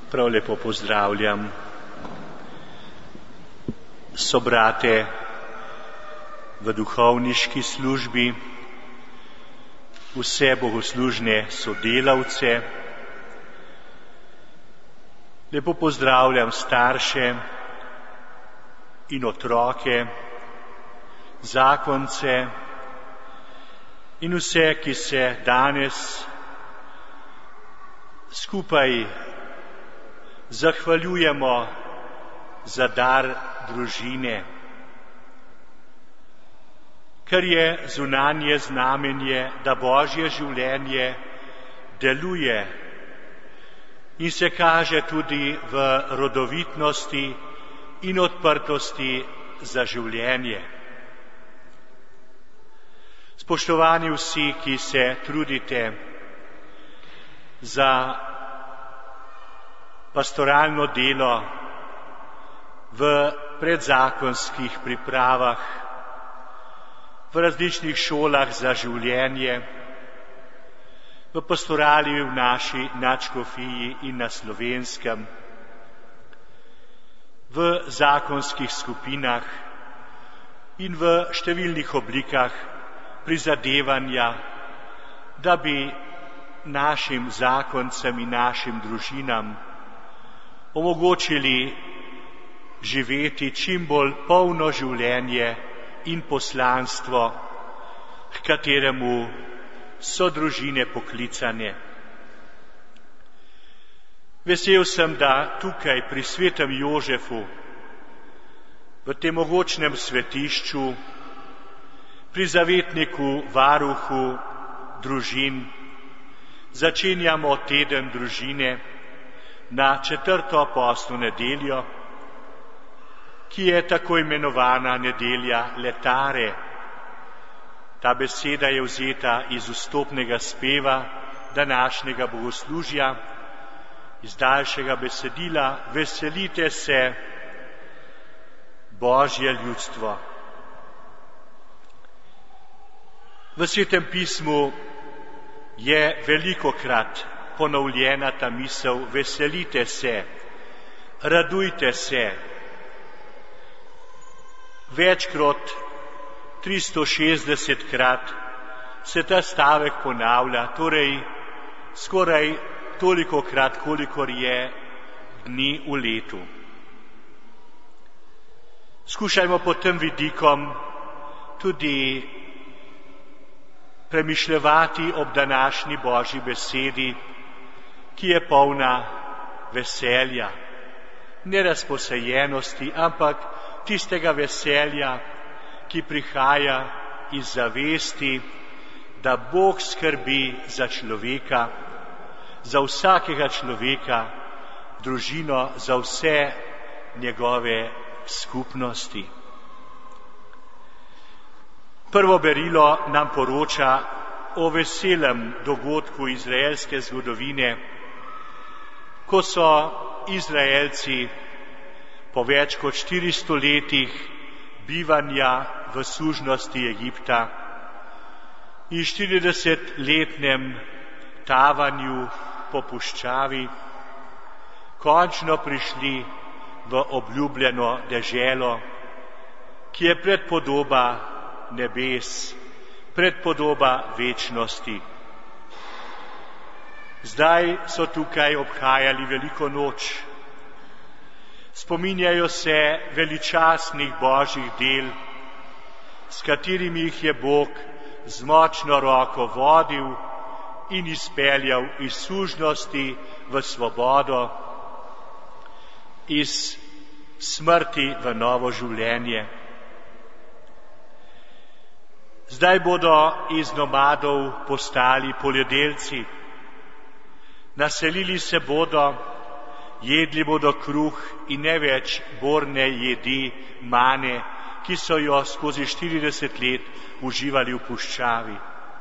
Prav lepo pozdravljam sobrate v duhovniški službi, vse bogoslužne sodelavce. Lepo pozdravljam starše in otroke, zakonce in vse, ki se danes skupaj zahvaljujemo za dar družine, kar je zunanje znamenje, da Božje življenje deluje in se kaže tudi v rodovitnosti in odprtosti za življenje. Spoštovani vsi, ki se trudite za pastoralno delo v predzakonskih pripravah, v različnih šolah za življenje, v pastorali v naši nadškofiji in na Slovenskem, v zakonskih skupinah in v številnih oblikah prizadevanja, da bi našim zakoncem in našim družinam omogočili živeti čim bolj polno življenje in poslanstvo, k kateremu so družine poklicane. Vesel sem, da tukaj pri svetem Jožefu, v tem mogočnem svetišču, pri zavetniku, varuhu družin, začenjamo teden družine na 4. apostolno nedeljo, ki je tako imenovana nedelja letare. Ta beseda je vzeta iz vstopnega speva današnjega bogoslužja, iz daljšega besedila Veselite se, Božje ljudstvo. V Svetem pismu je velikokrat ponovljena ta misel veselite se, radujte se. Večkrat, 360krat se ta stavek ponavlja, torej skoraj tolikokrat, kolikor je dni v letu. Skušajmo pod tem vidikom tudi premišljevati ob današnji Božji besedi, ki je polna veselja, ne razposajenosti, ampak tistega veselja, ki prihaja iz zavesti, da Bog skrbi za človeka, za vsakega človeka, družino, za vse njegove skupnosti. Prvo berilo nam poroča o veselem dogodku izraelske zgodovine, ko so Izraelci po več kot 400 letih bivanja v sužnosti Egipta in 40-letnem tavanju po puščavi končno prišli v obljubljeno deželo, ki je predpodoba nebes, predpodoba večnosti. Zdaj so tukaj obhajali veliko noč. Spominjajo se veličastnih Božjih del, s katerimi jih je Bog z močno roko vodil in izpeljal iz sužnosti v svobodo, iz smrti v novo življenje. Zdaj bodo iz nomadov postali poljedelci, naselili se bodo, jedli bodo kruh in ne več borne jedi, mane, ki so jo skozi 40 let uživali v puščavi.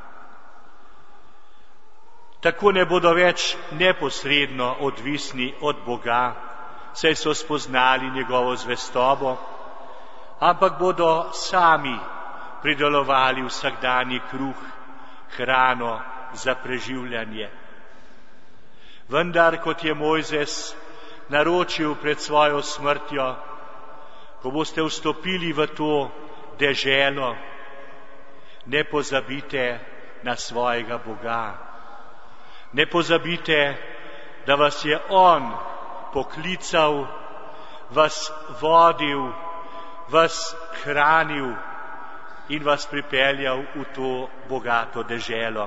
Tako ne bodo več neposredno odvisni od Boga, saj so spoznali njegovo zvestobo, ampak bodo sami pridelovali vsakdanji kruh, hrano za preživljanje. Vendar, kot je Mojzes naročil pred svojo smrtjo, ko boste vstopili v to deželo, ne pozabite na svojega Boga. Ne pozabite, da vas je On poklical, vas vodil, vas hranil in vas pripeljal v to bogato deželo.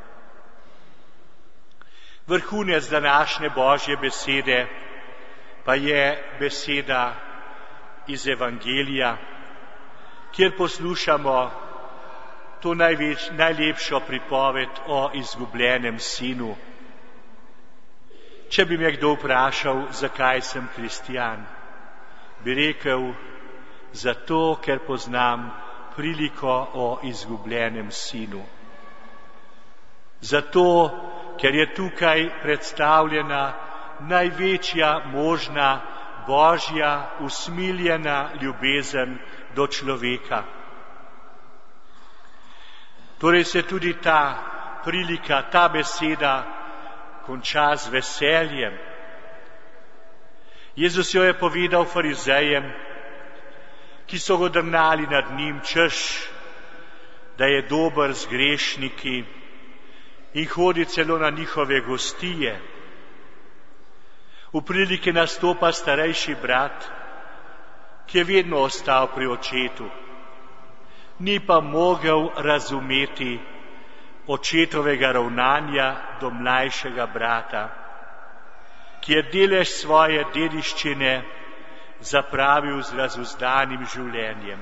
Vrhunec današnje Božje besede pa je beseda iz Evangelija, kjer poslušamo to najlepšo pripoved o izgubljenem sinu. Če bi me kdo vprašal, zakaj sem kristjan, bi rekel, zato, ker poznam priliko o izgubljenem sinu. Zato, ker je tukaj predstavljena največja možna Božja usmiljena ljubezen do človeka. Torej se tudi ta prilika, ta beseda konča z veseljem. Jezus jo je povedal farizejem, ki so ga drgnali nad njim, češ, da je dober z grešniki in hodi celo na njihove gostije. V priliki nastopa starejši brat, ki je vedno ostal pri očetu, ni pa mogel razumeti očetovega ravnanja do mlajšega brata, ki je delež svoje dediščine zapravil z razuzdanim življenjem.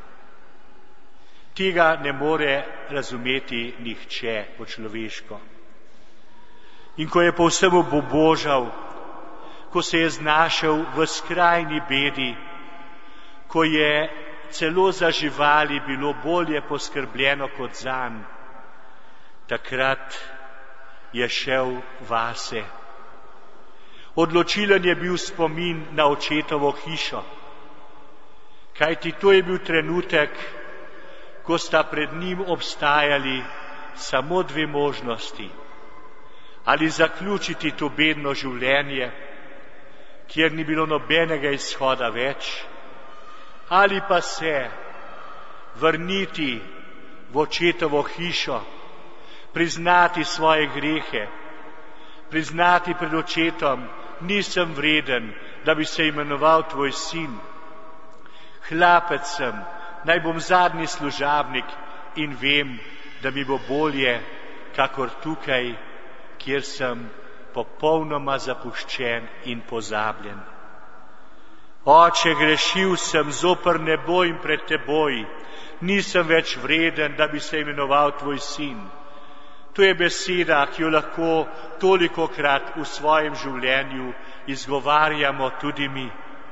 Tega ne more razumeti nihče po človeško. In ko je povsem obubožal, ko se je znašel v skrajni bedi, ko je celo za živali bilo bolje poskrbljeno kot zanj, takrat je šel vase. Odločilen je bil spomin na očetovo hišo, kajti to je bil trenutek, ko sta pred njim obstajali samo dve možnosti. Ali zaključiti to bedno življenje, kjer ni bilo nobenega izhoda več, ali pa se vrniti v očetovo hišo, priznati svoje grehe, priznati pred očetom, nisem vreden, da bi se imenoval tvoj sin. Hlapec sem, naj bom zadnji služabnik in vem, da mi bo bolje, kakor tukaj, kjer sem popolnoma zapuščen in pozabljen. Oče, grešil sem zoper nebo in pred teboj, nisem več vreden, da bi se imenoval tvoj sin. To je beseda, ki jo lahko tolikokrat v svojem življenju izgovarjamo tudi mi.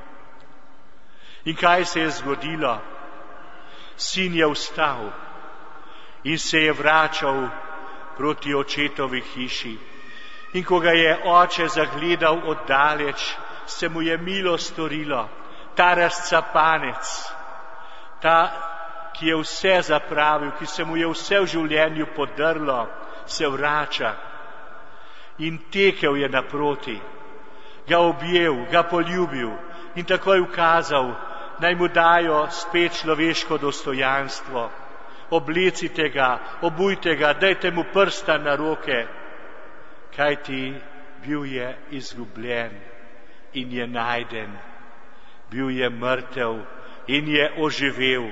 In kaj se je zgodilo? Sin je vstal in se je vračal proti očetovi hiši. In ko ga je oče zagledal oddaleč, se mu je milo storilo. Ta razcapanec, ta, ki je vse zapravil, ki se mu je vse v življenju podrlo, se vrača in tekel je naproti, ga objel, ga poljubil in takoj ukazal, naj mu dajo spet človeško dostojanstvo. Oblecite ga, obujte ga, dajte mu prsta na roke, kajti bil je izgubljen in je najden, bil je mrtev in je oživel.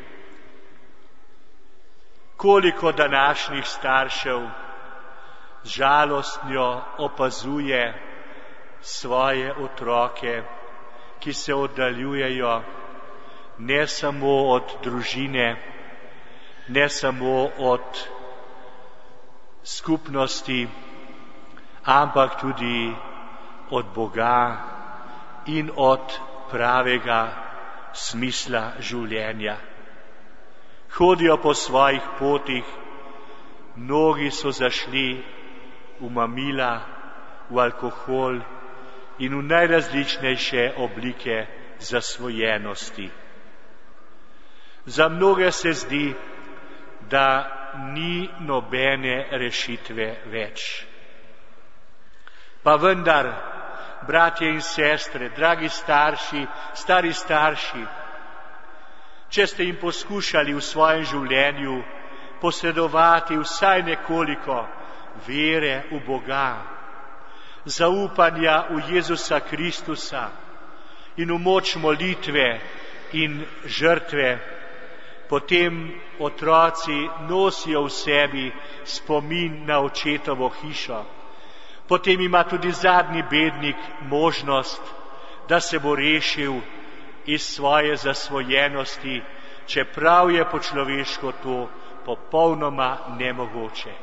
Koliko današnjih staršev z žalostjo opazuje svoje otroke, ki se oddaljujejo ne samo od družine, ne samo od skupnosti, ampak tudi od Boga in od pravega smisla življenja. Hodijo po svojih potih, mnogi so zašli v mamila, v alkohol in v najrazličnejše oblike zasvojenosti. Za mnoge se zdi, da ni nobene rešitve več. Pa vendar, bratje in sestre, dragi starši, stari starši, če ste jim poskušali v svojem življenju posredovati vsaj nekoliko vere v Boga, zaupanja v Jezusa Kristusa in v moč molitve in žrtve, potem otroci nosijo v sebi spomin na očetovo hišo. Potem ima tudi zadnji bednik možnost, da se bo rešil iz svoje zasvojenosti, čeprav je po človeško to popolnoma nemogoče.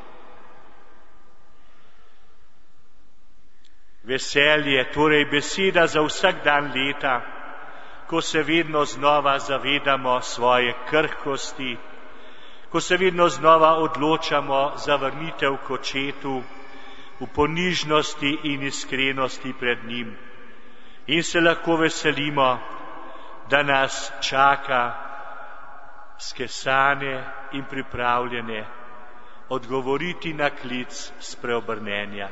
Veselje, torej beseda za vsak dan leta, ko se vedno znova zavedamo svoje krhkosti, ko se vedno znova odločamo za vrnitev k Očetu v ponižnosti in iskrenosti pred njim in se lahko veselimo, da nas čaka skesane in pripravljene odgovoriti na klic spreobrnenja.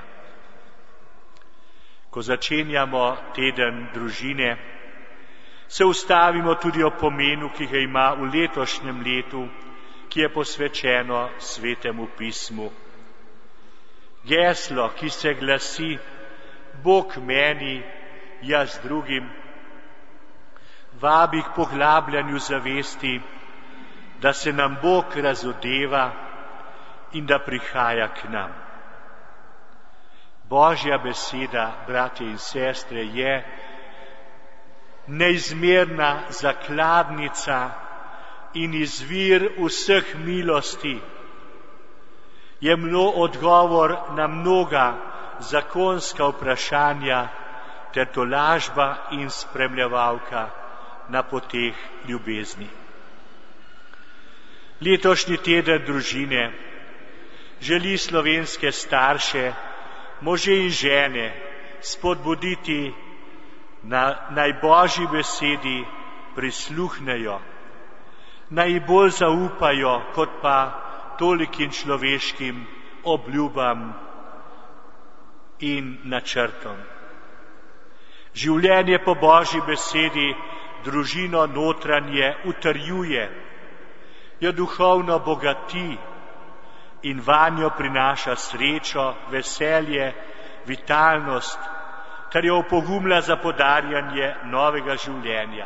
Ko začenjamo teden družine, se ustavimo tudi o pomenu, ki ga ima v letošnjem letu, ki je posvečeno Svetemu pismu. Geslo, ki se glasi Bog meni, jaz drugim, vabi k poglabljanju zavesti, da se nam Bog razodeva in da prihaja k nam. Božja beseda, bratje in sestre, je neizmerna zakladnica in izvir vseh milosti. Je odgovor na mnoga zakonska vprašanja ter tolažba in spremljevalka na poteh ljubezni. Letošnji teden družine želi slovenske starše, može in žene spodbuditi, naj Božji besedi prisluhnejo, naj ji bolj zaupajo, kot pa tolikim človeškim obljubam in načrtom. Življenje po Božji besedi družino notranje utrjuje, jo duhovno bogati in vanjo prinaša srečo, veselje, vitalnost, kar jo opogumlja za podarjanje novega življenja.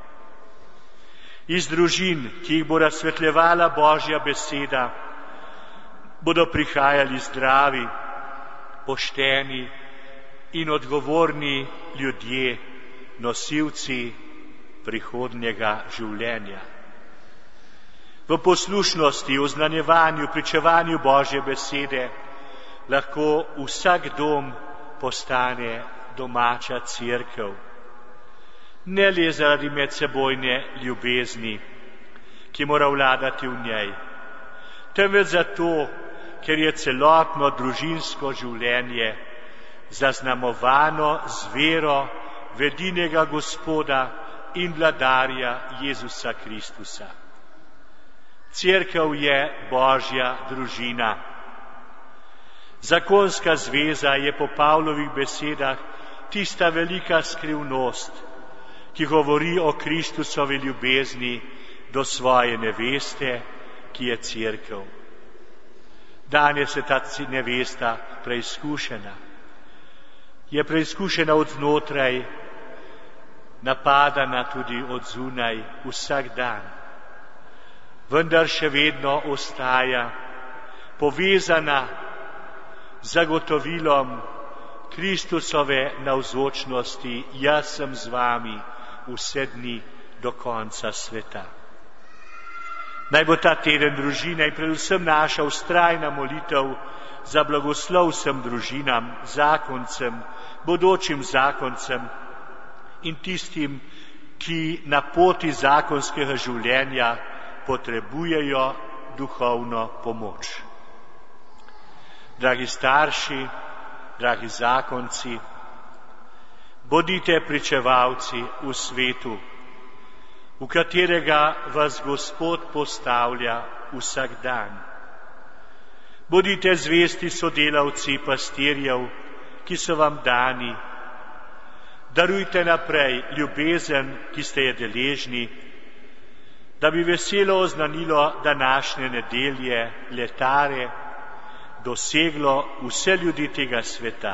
Iz družin, ki jih bo razsvetljevala Božja beseda, bodo prihajali zdravi, pošteni in odgovorni ljudje, nosilci prihodnjega življenja. V poslušnosti, oznanjevanju, pričevanju Božje besede lahko vsak dom postane domača cerkev. Ne le zaradi medsebojne ljubezni, ki mora vladati v njej, temveč zato, ker je celotno družinsko življenje zaznamovano z vero v edinega Gospoda in vladarja Jezusa Kristusa. Cerkev je Božja družina. Zakonska zveza je po Pavlovih besedah tista velika skrivnost, ki govori o Kristusovi ljubezni do svoje neveste, ki je cerkev. Danes je ta nevesta preizkušena. Je preizkušena od znotraj, napadana tudi od zunaj vsak dan. Vendar še vedno ostaja povezana z zagotovilom Kristusove navzočnosti, jaz sem z vami vse dni do konca sveta. Naj bo ta teden družine in predvsem naša vztrajna molitev za blagoslov vsem družinam, zakoncem, bodočim zakoncem in tistim, ki na poti zakonskega življenja potrebujejo duhovno pomoč. Dragi starši, dragi zakonci, bodite pričevalci v svetu, v katerega vas Gospod postavlja vsak dan. Bodite zvesti sodelavci pastirjev, ki so vam dani, Darujte naprej ljubezen, ki ste je deležni, da bi veselo oznanilo današnje nedelje letare doseglo vse ljudi tega sveta.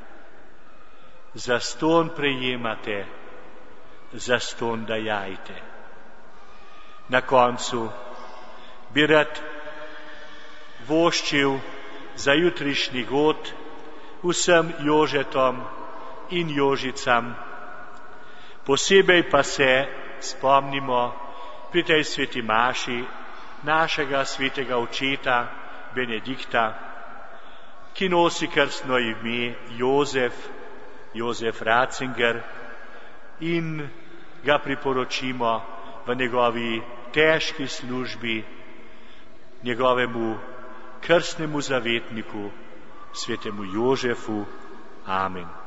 Zastonj prejemate, zastonj dajajte. Na koncu bi rad voščil za jutrišnji god vsem Jožetom in Jožicam. Posebej pa se spomnimo pri tej sveti maši našega svetega očeta Benedikta, ki nosi krstno ime Jozef Ratzinger, in ga priporočimo v njegovi težki službi njegovemu krstnemu zavetniku, svetemu Jožefu. Amen.